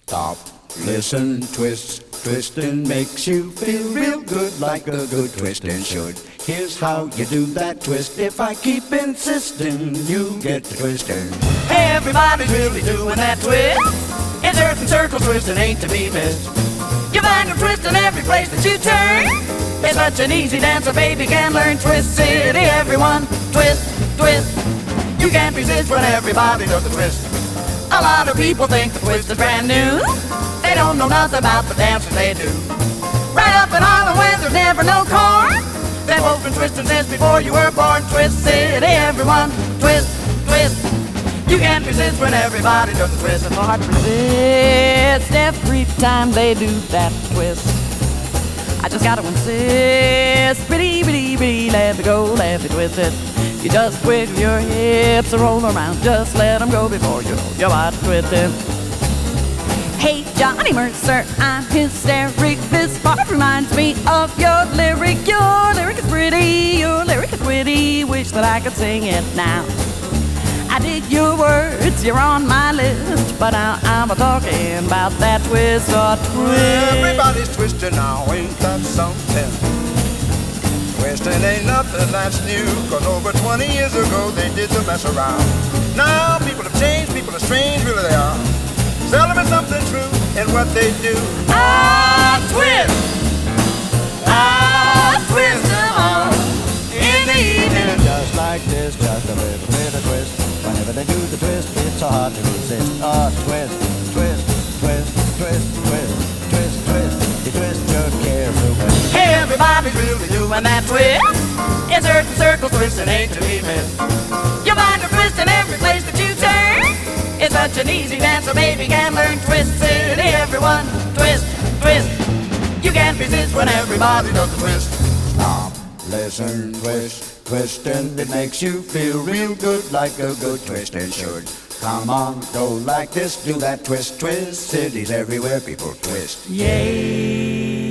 Stop, listen, twist. Twisting makes you feel real good like a good twisting should. Here's how you do that twist. If I keep insisting, you get to twisting. Hey, everybody's really doing that twist. Insert and circle twisting ain't to be missed. You find a twist in every place that you turn. It's such an easy dance a baby can learn. Twist City, everyone. Twist, twist. You can't resist when everybody does the twist. A lot of people think the twist is brand new. They don't know nothing about the dances they do. Right up in Harlem where there's never no corn. They've both been twisting since before you were born. Twist City, everyone. Twist, twist. You can't resist when everybody does the twist. It's hard to resist every time they do that twist. I just gotta insist. Pretty, pretty, pretty, let me go, let me twist it. You just wiggle your hips and roll around. Just let them go before you know you're about to twist it. Hey, Johnny Mercer, I'm hysteric. This part reminds me of your lyric. Your lyric is pretty, your lyric is witty. Wish that I could sing it now. I dig your words, you're on my list. But now I'm talking about that twist or twist. Everybody's twisting now, ain't that something? Twisting ain't nothing that's new, 'cause over 20 years ago they did the mess around. Now people have changed, people are strange, really they are. Seldom is something true in what they do. I twist them all in the evening. Just like this, just a little bit of twist. Whenever they do the twist, it's so hard to resist. Oh, twist, twist, twist, twist, twist, twist, twist. You twist your care away. Hey, everybody's really doing that twist. Insert and circle twisting ain't to be missed. You find a twist in every place that you turn. It's such an easy dance a baby can learn. Twist City, everyone. Twist, twist. You can't resist when everybody does the twist. Stop, listen, twist. Twisting, it makes you feel real good like a good twisting should. Come on, go like this, do that twist, twist. Cities everywhere, people twist. Yay.